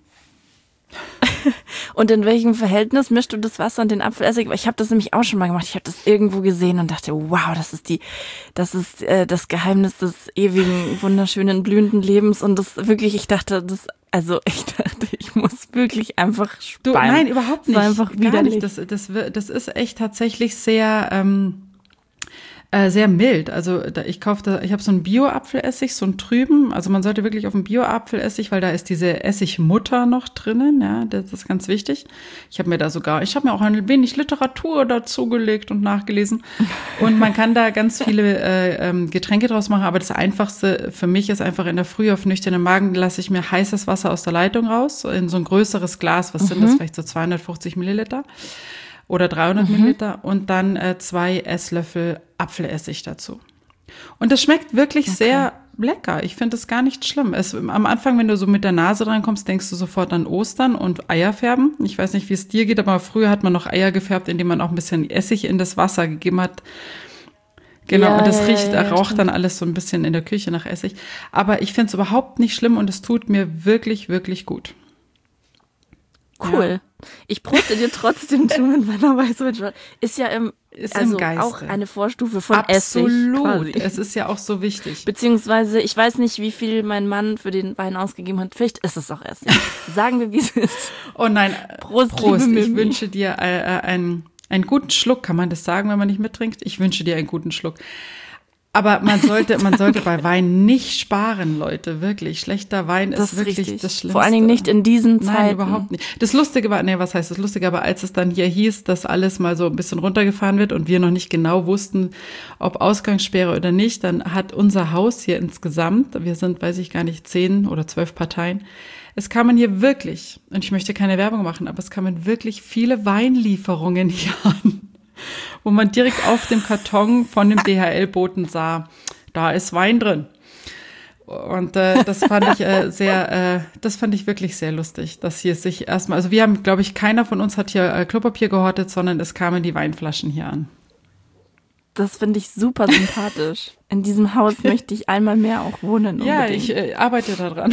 Und in welchem Verhältnis mischst du das Wasser und den Apfelessig? Ich habe das nämlich auch schon mal gemacht. Ich habe das irgendwo gesehen und dachte, wow, das ist die, das ist äh, das Geheimnis des ewigen, wunderschönen, blühenden Lebens. Und das wirklich, ich dachte, das, also ich dachte, ich muss wirklich einfach Du, speien. nein, überhaupt nicht. Das war einfach Gar widerlich. nicht. Das, das, wir- das ist echt tatsächlich sehr, ähm, äh, sehr mild. Also da, ich kaufe da, ich habe so einen Bio-Apfelessig, so einen trüben. Also man sollte wirklich auf einen Bio-Apfelessig, weil da ist diese Essigmutter noch drinnen. Ja, das ist ganz wichtig. Ich habe mir da sogar, ich habe mir auch ein wenig Literatur dazugelegt und nachgelesen. Und man kann da ganz viele äh, ähm, Getränke draus machen. Aber das Einfachste für mich ist einfach in der Früh auf nüchternen Magen lasse ich mir heißes Wasser aus der Leitung raus in so ein größeres Glas. Was sind das? Vielleicht so zweihundertfünfzig Milliliter. Oder dreihundert Milliliter und dann äh, zwei Esslöffel Apfelessig dazu. Und das schmeckt wirklich sehr lecker. Ich finde es gar nicht schlimm. Es, am Anfang, wenn du so mit der Nase drankommst, denkst du sofort an Ostern und Eier färben. Ich weiß nicht, wie es dir geht, aber früher hat man noch Eier gefärbt, indem man auch ein bisschen Essig in das Wasser gegeben hat. Genau, Ja, und das ja, riecht, ja, ja, raucht stimmt. dann alles so ein bisschen in der Küche nach Essig. Aber ich finde es überhaupt nicht schlimm und es tut mir wirklich, wirklich gut. Cool. Ich proste dir trotzdem zu mit meiner Weißweinschorle. Ist ja im, Ist also im Geiste. auch eine Vorstufe von Essig. Absolut. quasi. Es ist ja auch so wichtig. Beziehungsweise, ich weiß nicht, wie viel mein Mann für den Wein ausgegeben hat. Vielleicht ist es auch Essig. Sagen wir, wie es ist. Oh nein, Prost, Prost. liebe Ich Mimi. wünsche dir äh, äh, einen, einen guten Schluck. Kann man das sagen, wenn man nicht mittrinkt? Ich wünsche dir einen guten Schluck. Aber man sollte, man sollte bei Wein nicht sparen, Leute. Wirklich. Schlechter Wein Das ist ist wirklich richtig. das Schlimmste. Vor allen Dingen nicht in diesen Zeiten. Nein, überhaupt nicht. Das Lustige war, nee, was heißt das Lustige? Aber als es dann hier hieß, dass alles mal so ein bisschen runtergefahren wird und wir noch nicht genau wussten, ob Ausgangssperre oder nicht, dann hat unser Haus hier insgesamt, wir sind, weiß ich gar nicht, zehn oder zwölf Parteien, es kamen hier wirklich, und ich möchte keine Werbung machen, aber es kamen wirklich viele Weinlieferungen hier an, wo man direkt auf dem Karton von dem D H L-Boten sah, da ist Wein drin. Und äh, das fand ich äh, sehr, äh, das fand ich wirklich sehr lustig, dass hier sich erstmal, also wir haben, glaube ich, keiner von uns hat hier äh, Klopapier gehortet, sondern es kamen die Weinflaschen hier an. Das finde ich super sympathisch. In diesem Haus möchte ich einmal mehr auch wohnen. Ja, unbedingt. ich äh, arbeite daran.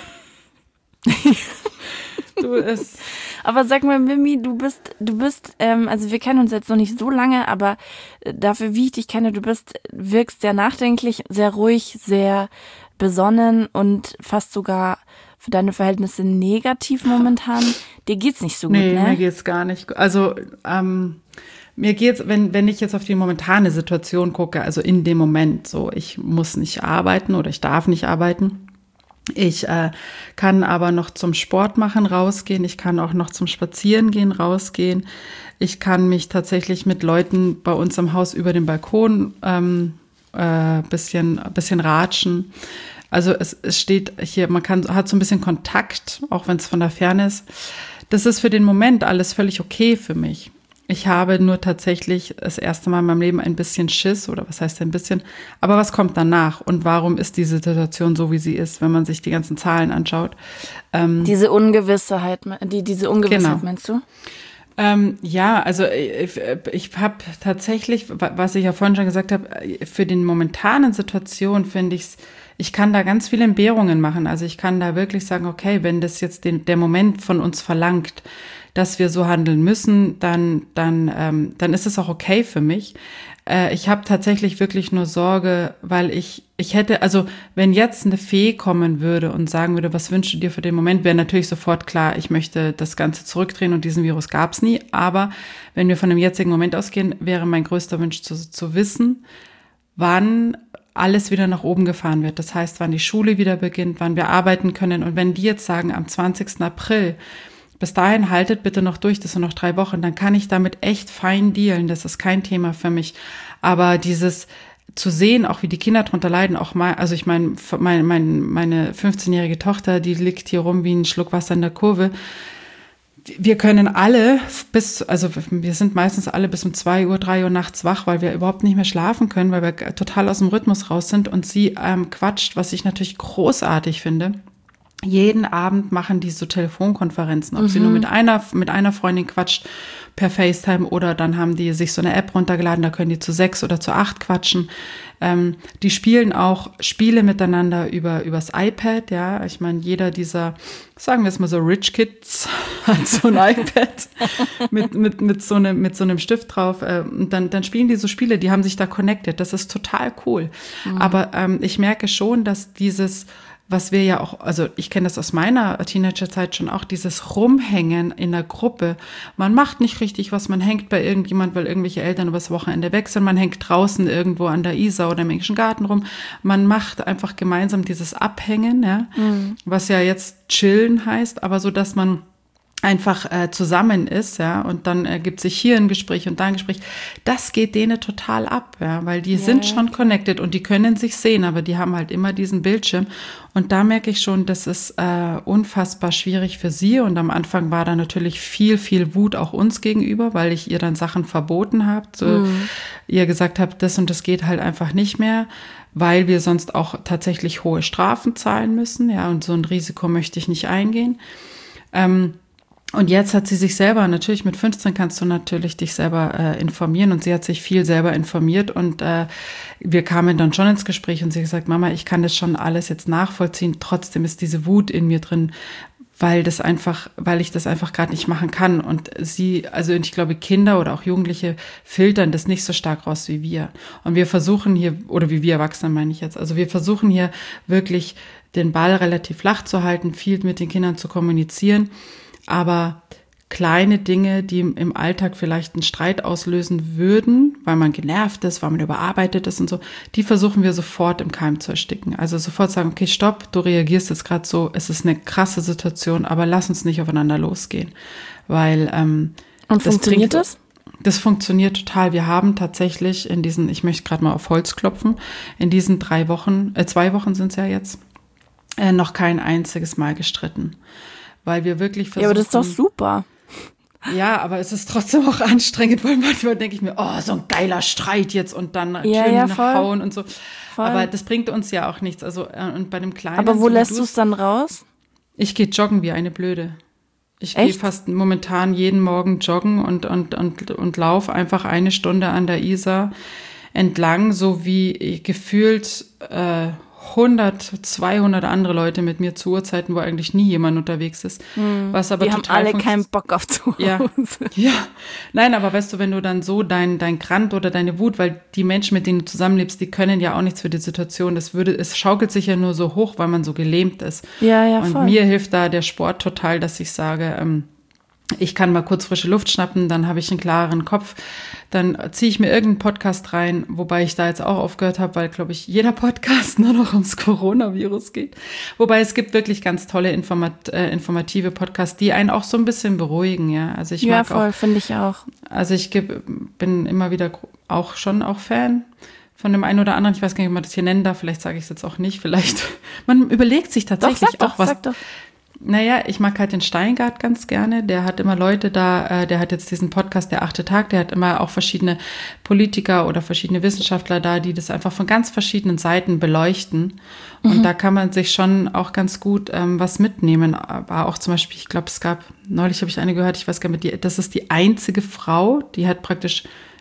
Du, es, Aber sag mal, Mimi, du bist, du bist, ähm, also wir kennen uns jetzt noch nicht so lange, aber äh, dafür, wie ich dich kenne, du bist, wirkst sehr nachdenklich, sehr ruhig, sehr besonnen und fast sogar für deine Verhältnisse negativ momentan. Dir geht's nicht so gut, nee, ne? mir geht's gar nicht. gut. Also ähm, mir geht's, wenn wenn ich jetzt auf die momentane Situation gucke, also in dem Moment, so ich muss nicht arbeiten oder ich darf nicht arbeiten. Ich äh, kann aber noch zum Sport machen rausgehen. Ich kann auch noch zum Spazierengehen rausgehen. Ich kann mich tatsächlich mit Leuten bei uns im Haus über den Balkon ähm, äh, bisschen bisschen ratschen. Also es, es steht hier, man kann hat so ein bisschen Kontakt, auch wenn es von der Ferne ist. Das ist für den Moment alles völlig okay für mich. Ich habe nur tatsächlich das erste Mal in meinem Leben ein bisschen Schiss, oder was heißt ein bisschen, aber was kommt danach und warum ist diese Situation so, wie sie ist, wenn man sich die ganzen Zahlen anschaut? Ähm, Diese Ungewissheit, die, diese Ungewissheit, Genau. meinst du? Ähm, ja, also ich, ich habe tatsächlich, was ich ja vorhin schon gesagt habe, für den momentanen Situation finde ich es ich kann da ganz viele Entbehrungen machen. Also ich kann da wirklich sagen, okay, wenn das jetzt den, der Moment von uns verlangt, dass wir so handeln müssen, dann, dann, ähm, dann ist es auch okay für mich. Äh, ich habe tatsächlich wirklich nur Sorge, weil ich, ich hätte, also wenn jetzt eine Fee kommen würde und sagen würde, was wünschst du dir für den Moment, wäre natürlich sofort klar, ich möchte das Ganze zurückdrehen und diesen Virus gab es nie. Aber wenn wir von dem jetzigen Moment ausgehen, wäre mein größter Wunsch zu, zu wissen, wann alles wieder nach oben gefahren wird. Das heißt, wann die Schule wieder beginnt, wann wir arbeiten können. Und wenn die jetzt sagen, am zwanzigsten April, bis dahin haltet bitte noch durch, das sind noch drei Wochen, dann kann ich damit echt fein dealen. Das ist kein Thema für mich. Aber dieses zu sehen, auch wie die Kinder drunter leiden, auch mal, also ich meine, mein, mein, meine fünfzehnjährige Tochter, die liegt hier rum wie ein Schluck Wasser in der Kurve. Wir können alle bis, also wir sind meistens alle bis um zwei Uhr, drei Uhr nachts wach, weil wir überhaupt nicht mehr schlafen können, weil wir total aus dem Rhythmus raus sind und sie ähm, quatscht, was ich natürlich großartig finde. Jeden Abend machen die so Telefonkonferenzen, ob mhm. sie nur mit einer, mit einer Freundin quatscht per FaceTime oder dann haben die sich so eine App runtergeladen, da können die zu sechs oder zu acht quatschen. Ähm, die spielen auch Spiele miteinander über übers iPad, ja. Ich meine, jeder dieser, sagen wir es mal so, Rich Kids hat so ein iPad mit, mit, mit, so einem, mit so einem Stift drauf. Äh, und dann, dann spielen die so Spiele, die haben sich da connected. Das ist total cool. Mhm. Aber ähm, ich merke schon, dass dieses was wir ja auch, also ich kenne das aus meiner Teenagerzeit schon auch, dieses Rumhängen in der Gruppe. Man macht nicht richtig was, man hängt bei irgendjemand, weil irgendwelche Eltern übers Wochenende weg sind, man hängt draußen irgendwo an der Isar oder im englischen Garten rum. Man macht einfach gemeinsam dieses Abhängen, ja, mhm. was ja jetzt chillen heißt, aber so, dass man einfach äh, zusammen ist, ja, und dann ergibt sich hier ein Gespräch und da ein Gespräch. Das geht denen total ab, ja, weil die yeah. sind schon connected und die können sich sehen, aber die haben halt immer diesen Bildschirm. Und da merke ich schon, das ist äh, unfassbar schwierig für sie. Und am Anfang war da natürlich viel, viel Wut auch uns gegenüber, weil ich ihr dann Sachen verboten habe, so, mm. ihr gesagt habe, das und das geht halt einfach nicht mehr, weil wir sonst auch tatsächlich hohe Strafen zahlen müssen, ja, und so ein Risiko möchte ich nicht eingehen. Ähm, Und jetzt hat sie sich selber, natürlich mit fünfzehn kannst du natürlich dich selber äh, informieren und sie hat sich viel selber informiert und äh, wir kamen dann schon ins Gespräch und sie hat gesagt, Mama, ich kann das schon alles jetzt nachvollziehen, trotzdem ist diese Wut in mir drin, weil das einfach, weil ich das einfach gerade nicht machen kann und sie, also ich glaube Kinder oder auch Jugendliche filtern das nicht so stark raus wie wir und wir versuchen hier, oder wie wir Erwachsene meine ich jetzt, also wir versuchen hier wirklich den Ball relativ flach zu halten, viel mit den Kindern zu kommunizieren. Aber kleine Dinge, die im Alltag vielleicht einen Streit auslösen würden, weil man genervt ist, weil man überarbeitet ist und so, die versuchen wir sofort im Keim zu ersticken. Also sofort sagen, okay, stopp, du reagierst jetzt gerade so, es ist eine krasse Situation, aber lass uns nicht aufeinander losgehen. Weil ähm, Und das funktioniert bringt, das? Das funktioniert total. Wir haben tatsächlich in diesen, ich möchte gerade mal auf Holz klopfen, in diesen drei Wochen, äh, zwei Wochen sind es ja jetzt, äh, noch kein einziges Mal gestritten. Weil wir wirklich versuchen. Ja, aber das ist doch super. Ja, aber es ist trotzdem auch anstrengend, weil manchmal denke ich mir, oh, so ein geiler Streit jetzt und dann ja, Türen ja, hauen und so. Voll. Aber das bringt uns ja auch nichts. Also, und bei dem Kleinen. Aber wo so lässt du es dann raus? Ich gehe joggen wie eine Blöde. Ich gehe fast momentan jeden Morgen joggen und, und, und, und laufe einfach eine Stunde an der Isar entlang, so wie gefühlt, äh, hundert, zweihundert andere Leute mit mir zu Uhrzeiten, wo eigentlich nie jemand unterwegs ist. Hm. Was aber die total haben alle keinen Bock auf zu Hause. Ja, ja. Nein, aber weißt du, wenn du dann so dein, dein Grant oder deine Wut, weil die Menschen, mit denen du zusammenlebst, die können ja auch nichts für die Situation. Das würde, es schaukelt sich ja nur so hoch, weil man so gelähmt ist. Ja, ja, Und voll. mir hilft da der Sport total, dass ich sage, ähm, ich kann mal kurz frische Luft schnappen, dann habe ich einen klareren Kopf, dann ziehe ich mir irgendeinen Podcast rein, wobei ich da jetzt auch aufgehört habe, weil, glaube ich, jeder Podcast nur noch ums Coronavirus geht. Wobei es gibt wirklich ganz tolle Informat- äh, informative Podcasts, die einen auch so ein bisschen beruhigen, ja. Also ich ja, mag voll, auch, finde ich auch. Also ich geb, bin immer wieder auch schon auch Fan von dem einen oder anderen. Ich weiß gar nicht, ob man das hier nennen darf, vielleicht sage ich es jetzt auch nicht, vielleicht. Man überlegt sich tatsächlich doch, sag auch doch, was. Sag doch. Naja, ich mag halt den Steingart ganz gerne. Der hat immer Leute da, äh, der hat jetzt diesen Podcast, der achte Tag, der hat immer auch verschiedene Politiker oder verschiedene Wissenschaftler da, die das einfach von ganz verschiedenen Seiten beleuchten. Mhm. Und da kann man sich schon auch ganz gut ähm, was mitnehmen. Aber auch zum Beispiel, ich glaube, es gab, neulich habe ich eine gehört, ich weiß gar nicht, die, das ist die einzige Frau, die hat praktisch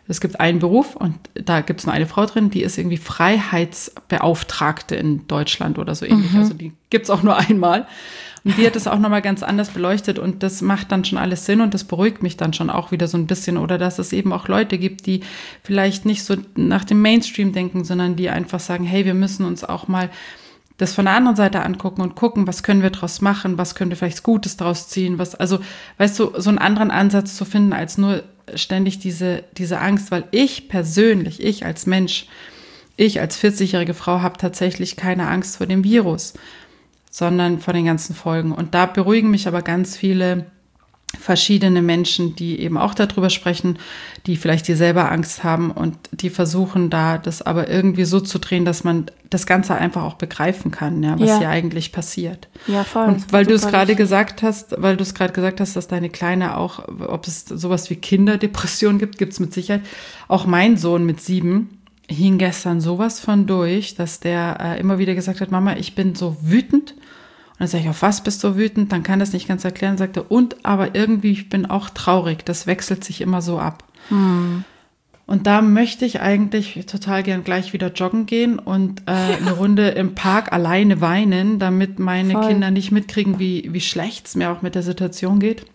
es gibt einen Beruf und da gibt es nur eine Frau drin, die ist irgendwie Freiheitsbeauftragte in Deutschland oder so ähnlich. Mhm. Also die gibt es auch nur einmal. Und die hat es auch nochmal ganz anders beleuchtet und das macht dann schon alles Sinn und das beruhigt mich dann schon auch wieder so ein bisschen. Oder dass es eben auch Leute gibt, die vielleicht nicht so nach dem Mainstream denken, sondern die einfach sagen, hey, wir müssen uns auch mal das von der anderen Seite angucken und gucken, was können wir draus machen, was können wir vielleicht Gutes draus ziehen, was, also, weißt du, so einen anderen Ansatz zu finden, als nur ständig diese, diese Angst, weil ich persönlich, ich als Mensch, ich als vierzigjährige Frau habe tatsächlich keine Angst vor dem Virus, sondern vor den ganzen Folgen. Und da beruhigen mich aber ganz viele verschiedene Menschen, die eben auch darüber sprechen, die vielleicht dieselbe Angst haben und die versuchen da das aber irgendwie so zu drehen, dass man das Ganze einfach auch begreifen kann, ja, was ja. hier eigentlich passiert. Ja, voll. Und weil du es gerade gesagt hast, weil du es gerade gesagt hast, dass deine Kleine auch, ob es sowas wie Kinderdepression gibt, gibt es mit Sicherheit. Auch mein Sohn mit sieben hing gestern sowas von durch, dass der äh, immer wieder gesagt hat, Mama, ich bin so wütend. Und dann sage ich, auf was bist du wütend? Dann kann das nicht ganz erklären. Sagte, und aber irgendwie, ich bin auch traurig. Das wechselt sich immer so ab. Hm. Und da möchte ich eigentlich total gern gleich wieder joggen gehen und äh, eine Runde im Park alleine weinen, damit meine Voll. Kinder nicht mitkriegen, wie, wie schlecht es mir auch mit der Situation geht.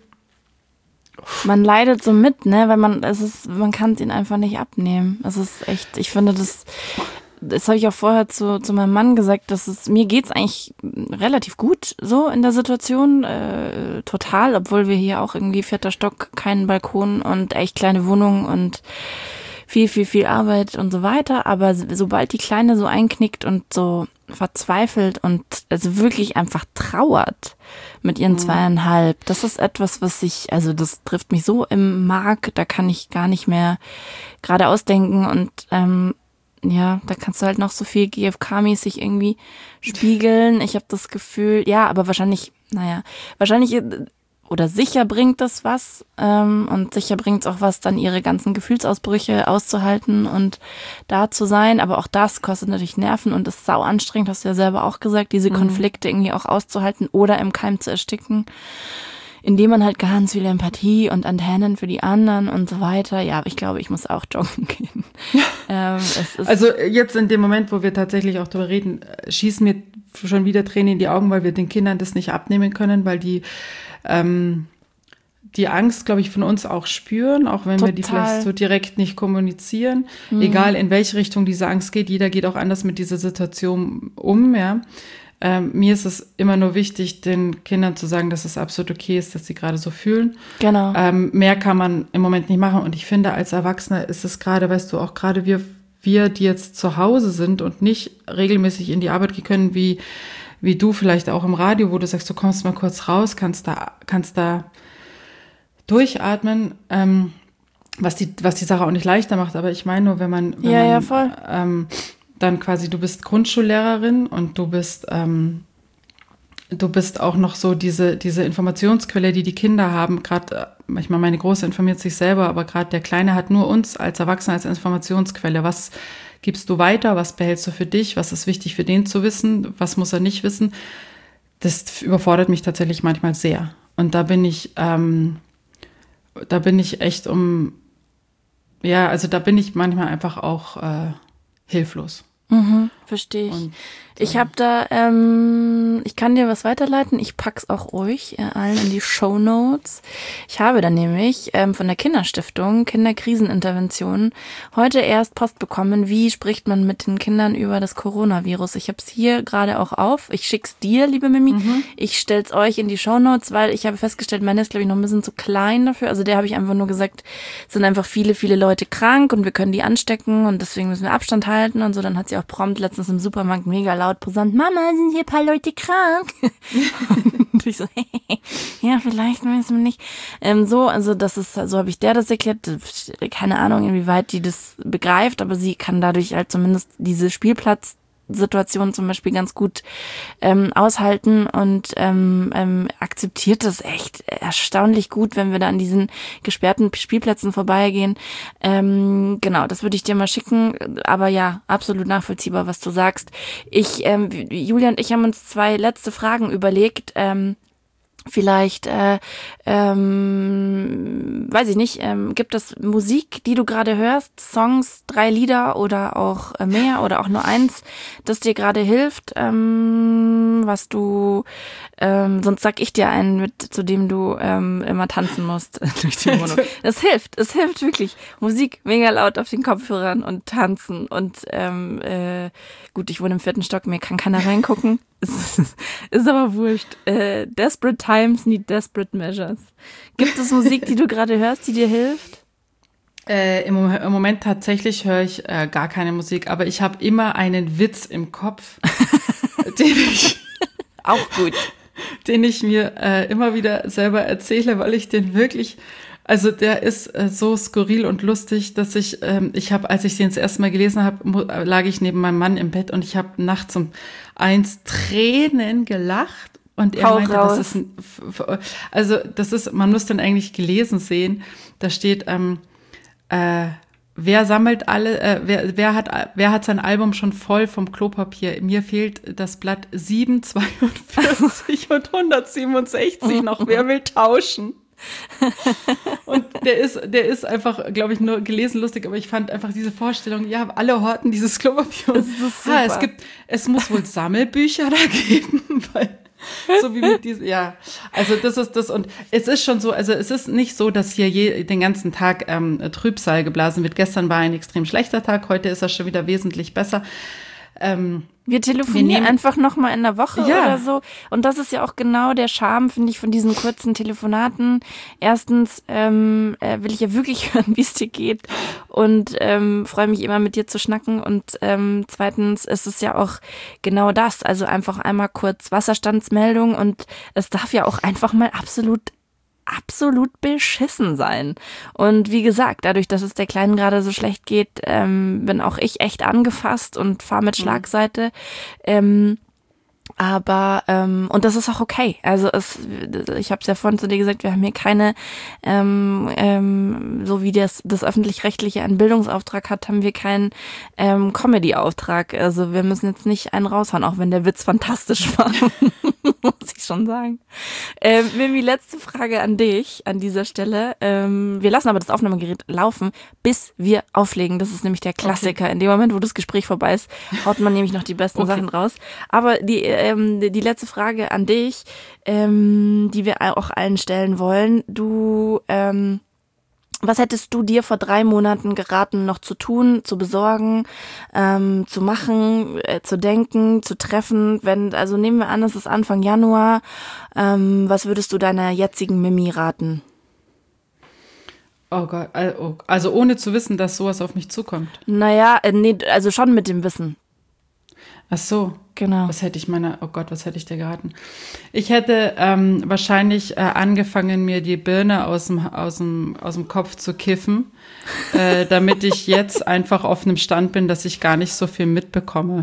Man leidet so mit, ne, weil man, es ist, man kann es ihnen einfach nicht abnehmen. Es ist echt, ich finde das, das habe ich auch vorher zu, zu meinem Mann gesagt, dass es, mir geht's eigentlich relativ gut so in der Situation, äh, total, obwohl wir hier auch irgendwie vierter Stock, keinen Balkon und echt kleine Wohnung und viel, viel, viel Arbeit und so weiter. Aber sobald die Kleine so einknickt und so verzweifelt und also wirklich einfach trauert mit ihren mhm. zweieinhalb, das ist etwas, was ich, also das trifft mich so im Mark, da kann ich gar nicht mehr gerade ausdenken und ähm, ja, da kannst du halt noch so viel G F K-mäßig irgendwie spiegeln. Ich habe das Gefühl, ja, aber wahrscheinlich, naja, wahrscheinlich oder sicher bringt das was ähm, und sicher bringt es auch was, dann ihre ganzen Gefühlsausbrüche auszuhalten und da zu sein. Aber auch das kostet natürlich Nerven und ist sau anstrengend, hast du ja selber auch gesagt, diese Konflikte irgendwie auch auszuhalten oder im Keim zu ersticken, indem man halt ganz viel Empathie und Antennen für die anderen und so weiter. Ja, aber ich glaube, ich muss auch joggen gehen. ähm, es ist also jetzt in dem Moment, wo wir tatsächlich auch darüber reden, schießen mir schon wieder Tränen in die Augen, weil wir den Kindern das nicht abnehmen können, weil die ähm, die Angst, glaube ich, von uns auch spüren, auch wenn Total. wir die vielleicht so direkt nicht kommunizieren. Mhm. Egal, in welche Richtung diese Angst geht, jeder geht auch anders mit dieser Situation um, ja. Ähm, mir ist es immer nur wichtig, den Kindern zu sagen, dass es absolut okay ist, dass sie gerade so fühlen. Genau. Ähm, mehr kann man im Moment nicht machen. Und ich finde, als Erwachsener ist es gerade, weißt du, auch gerade wir, wir, die jetzt zu Hause sind und nicht regelmäßig in die Arbeit gehen können, wie, wie du vielleicht auch im Radio, wo du sagst, du kommst mal kurz raus, kannst da, kannst da durchatmen, ähm, was die, was die Sache auch nicht leichter macht. Aber ich meine nur, wenn man, wenn ja, man ja, voll. Ähm, dann quasi, du bist Grundschullehrerin und du bist, ähm, du bist auch noch so diese, diese Informationsquelle, die die Kinder haben. Gerade, manchmal meine Große informiert sich selber, aber gerade der Kleine hat nur uns als Erwachsene als Informationsquelle. Was gibst du weiter? Was behältst du für dich? Was ist wichtig für den zu wissen? Was muss er nicht wissen? Das überfordert mich tatsächlich manchmal sehr. Und da bin ich, ähm, da bin ich echt um, ja, also da bin ich manchmal einfach auch äh, hilflos. Mhm, verstehe ich. Und, äh, ich habe da, ähm, ich kann dir was weiterleiten. Ich pack's auch euch äh, allen in die Shownotes. Ich habe da nämlich ähm, von der Kinderstiftung Kinderkrisenintervention heute erst Post bekommen. Wie spricht man mit den Kindern über das Coronavirus? Ich habe es hier gerade auch auf. Ich schick's dir, liebe Mimi. Mhm. Ich stell's euch in die Shownotes, weil ich habe festgestellt, meiner ist, glaube ich, noch ein bisschen zu klein dafür. Also der habe ich einfach nur gesagt, es sind einfach viele, viele Leute krank und wir können die anstecken und deswegen müssen wir Abstand halten und so. Dann hat sie auch prompt letztens im Supermarkt mega laut präsent, Mama, sind hier ein paar Leute krank? Und ich so, ja, vielleicht, weiß man nicht. Ähm, so, also das ist, so habe ich der das erklärt. Keine Ahnung, inwieweit die das begreift, aber sie kann dadurch halt zumindest diese Spielplatz Situation zum Beispiel ganz gut ähm, aushalten und ähm, ähm, akzeptiert das echt erstaunlich gut, wenn wir da an diesen gesperrten Spielplätzen vorbeigehen. Ähm, genau, das würde ich dir mal schicken, aber ja, absolut nachvollziehbar, was du sagst. Ich, ähm, Julia und ich haben uns zwei letzte Fragen überlegt, ähm, Vielleicht äh, ähm, weiß ich nicht, ähm, gibt es Musik, die du gerade hörst, Songs, drei Lieder oder auch äh, mehr oder auch nur eins, das dir gerade hilft, ähm, was du, ähm, sonst sag ich dir einen, mit, zu dem du ähm, immer tanzen musst durch die Wohnung. Es hilft, es hilft wirklich. Musik mega laut auf den Kopfhörern und tanzen und ähm, äh, gut, ich wohne im vierten Stock, mir kann keiner reingucken. ist, ist aber wurscht. Äh, desperate times need desperate measures. Gibt es Musik, die du gerade hörst, die dir hilft? Äh, im, Mom- Im Moment tatsächlich höre ich äh, gar keine Musik, aber ich habe immer einen Witz im Kopf, den ich auch gut, den ich mir äh, immer wieder selber erzähle, weil ich den wirklich, also der ist äh, so skurril und lustig, dass ich, ähm, ich habe, als ich den das erste Mal gelesen habe, lag ich neben meinem Mann im Bett und ich habe nachts um eins Tränen gelacht. Und er Hau meinte, raus. das ist ein, also das ist, man muss dann eigentlich gelesen sehen. Da steht, ähm, äh, wer sammelt alle, äh, wer, wer hat, wer hat sein Album schon voll vom Klopapier? Mir fehlt das Blatt sieben, zweiundvierzig und hundertsiebenundsechzig noch. Wer will tauschen? Und der ist, der ist einfach, glaube ich, nur gelesen lustig, aber ich fand einfach diese Vorstellung, ja, alle horten dieses Klopapier. Das ist super. Ah, es gibt, es muss wohl Sammelbücher da geben, weil so wie mit diesem, ja, also das ist das und es ist schon so, also es ist nicht so, dass hier je, den ganzen Tag ähm, Trübsal geblasen wird. Gestern war ein extrem schlechter Tag, heute ist er schon wieder wesentlich besser. Ähm, Wir telefonieren wir nehmen, einfach noch mal in der Woche ja. oder so. Und das ist ja auch genau der Charme, finde ich, von diesen kurzen Telefonaten. Erstens ähm, äh, will ich ja wirklich hören, wie es dir geht und ähm, freue mich immer, mit dir zu schnacken. Und ähm, zweitens ist es ja auch genau das. Also einfach einmal kurz Wasserstandsmeldung und es darf ja auch einfach mal absolut absolut beschissen sein. Und wie gesagt, dadurch, dass es der Kleinen gerade so schlecht geht, ähm, bin auch ich echt angefasst und fahre mit Schlagseite. Ähm, aber, ähm, und das ist auch okay. Also es, ich habe es ja vorhin zu dir gesagt, wir haben hier keine, ähm, ähm, so wie das, das Öffentlich-Rechtliche einen Bildungsauftrag hat, haben wir keinen ähm, Comedy-Auftrag. Also wir müssen jetzt nicht einen raushauen, auch wenn der Witz fantastisch war. Muss ich schon sagen. Ähm, Mimi, letzte Frage an dich an dieser Stelle. Ähm, wir lassen aber das Aufnahmegerät laufen, bis wir auflegen. Das ist nämlich der Klassiker. Okay. In dem Moment, wo das Gespräch vorbei ist, haut man nämlich noch die besten okay. Sachen raus. Aber die, ähm, die letzte Frage an dich, ähm, die wir auch allen stellen wollen. Du, ähm, was hättest du dir vor drei Monaten geraten, noch zu tun, zu besorgen, ähm, zu machen, äh, zu denken, zu treffen? Wenn, also nehmen wir an, es ist Anfang Januar. Ähm, was würdest du deiner jetzigen Mimi raten? Oh Gott, also ohne zu wissen, dass sowas auf mich zukommt. Naja, äh, nee, also schon mit dem Wissen. Ach so. Genau. Was hätte ich meiner, oh Gott, was hätte ich dir geraten? Ich hätte ähm, wahrscheinlich äh, angefangen, mir die Birne aus dem, aus dem, aus dem Kopf zu kiffen, äh, damit ich jetzt einfach auf einem Stand bin, dass ich gar nicht so viel mitbekomme.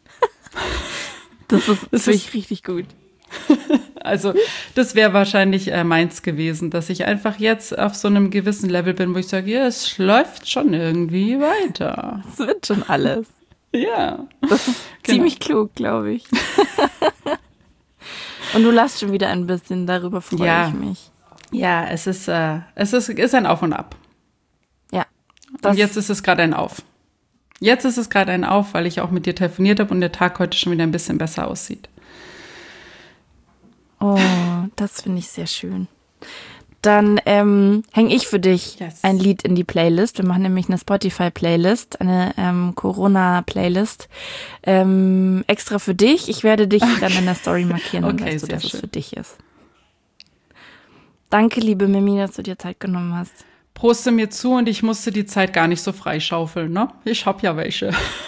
Das ist, das ist richtig gut. Also das wäre wahrscheinlich äh, meins gewesen, dass ich einfach jetzt auf so einem gewissen Level bin, wo ich sage, ja, es läuft schon irgendwie weiter. Es wird schon alles. Ja. Das ist genau. Ziemlich klug, glaube ich. Und du lachst schon wieder ein bisschen, darüber freue ja. ich mich. Ja, es ist, äh, es ist, ist ein Auf und Ab. Ja. Und jetzt ist es gerade ein Auf. Jetzt ist es gerade ein Auf, weil ich auch mit dir telefoniert habe und der Tag heute schon wieder ein bisschen besser aussieht. Oh, das finde ich sehr schön. Dann ähm, hänge ich für dich yes. ein Lied in die Playlist. Wir machen nämlich eine Spotify-Playlist, eine ähm, Corona-Playlist. Ähm, extra für dich. Ich werde dich okay. dann in der Story markieren, okay, dann weißt du, dass schön. es für dich ist. Danke, liebe Mimi, dass du dir Zeit genommen hast. Proste mir zu und ich musste die Zeit gar nicht so freischaufeln, ne? Ich hab ja welche.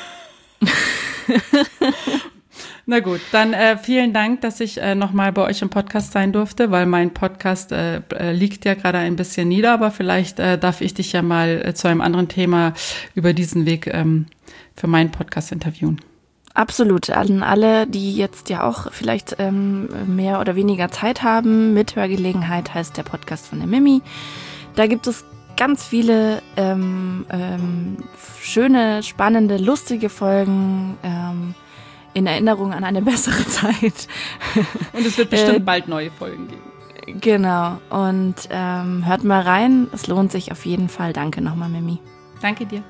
Na gut, dann äh, vielen Dank, dass ich äh, nochmal bei euch im Podcast sein durfte, weil mein Podcast äh, äh, liegt ja gerade ein bisschen nieder, aber vielleicht äh, darf ich dich ja mal äh, zu einem anderen Thema über diesen Weg ähm, für meinen Podcast interviewen. Absolut, an alle, die jetzt ja auch vielleicht ähm, mehr oder weniger Zeit haben. Mithörgelegenheit heißt der Podcast von der Mimi. Da gibt es ganz viele ähm, ähm, schöne, spannende, lustige Folgen, ähm, in Erinnerung an eine bessere Zeit. Und es wird bestimmt äh, bald neue Folgen geben. Genau. Und ähm, hört mal rein. Es lohnt sich auf jeden Fall. Danke nochmal, Mimi. Danke dir.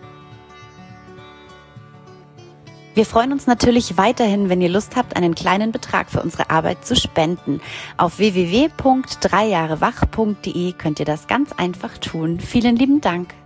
Wir freuen uns natürlich weiterhin, wenn ihr Lust habt, einen kleinen Betrag für unsere Arbeit zu spenden. Auf w w w punkt drei jahre wach punkt d e könnt ihr das ganz einfach tun. Vielen lieben Dank.